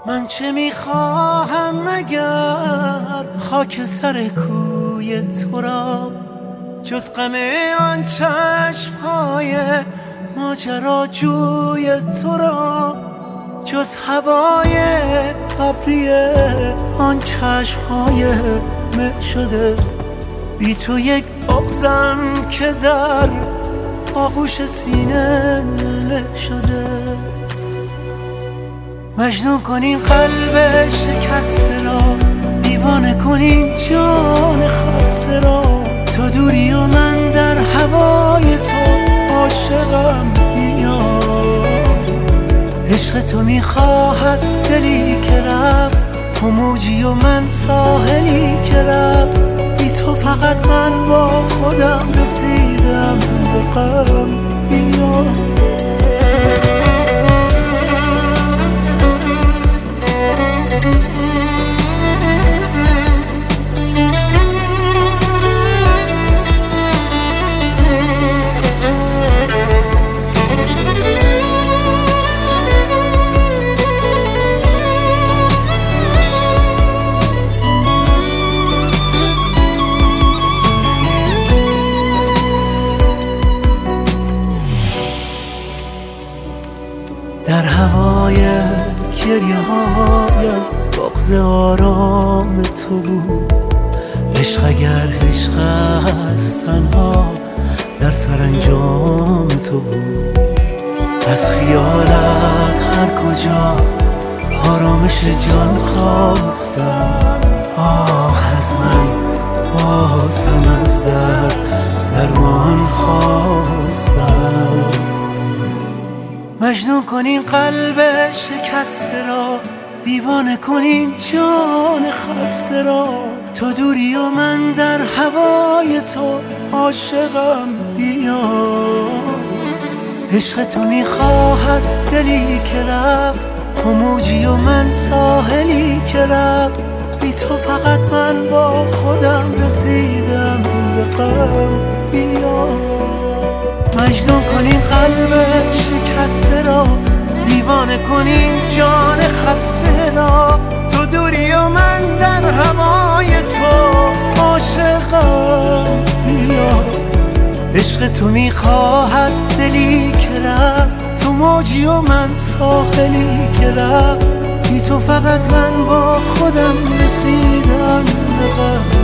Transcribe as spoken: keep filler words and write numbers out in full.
من چه میخواهم مگر خاک سر کوی تو را، جز غم آن چشم‌های ماجراجوی تو را، جز هوای ابری آن چشم‌های مه شده. بی تو یک بغضم که در آغوش سینه له شده. مجنون کنین قلب شکسته را، دیوانه کنین جان خسته را. تو دوری و من در هوای تو عاشقم بیار. عشق تو میخواهد دلی که رفت، تو موجی و من ساحلی که رفت. بی تو فقط من با خودم رسیدم به غم بیار. در هوای گریه هایم بغض آرام تو بود. عشق اگر عشق است تنها در سرانجام تو بود. از خیالت هر کجا آرامش جان خواستم. آه از من باز هم از درد درمان خواستم. مجنون کنین قلب شکسته را، دیوانه کنین جان خسته را. تو دوری و من در هوای تو عاشقم بیار. عشق تو میخواهد دلی که رفت، تو موجی و من ساحلی که رفت. بی تو فقط من با خودم رسیدم به غم بیار. مجنون کنین قلب شکسته را، دیوانه کنین جان خسته را. تو دوری و من در هوای تو عاشقم بیار. عشق تو میخواهد دلی که رفت، تو موجی و من ساحلی که رفت. بی تو فقط من با خودم رسیدم به غم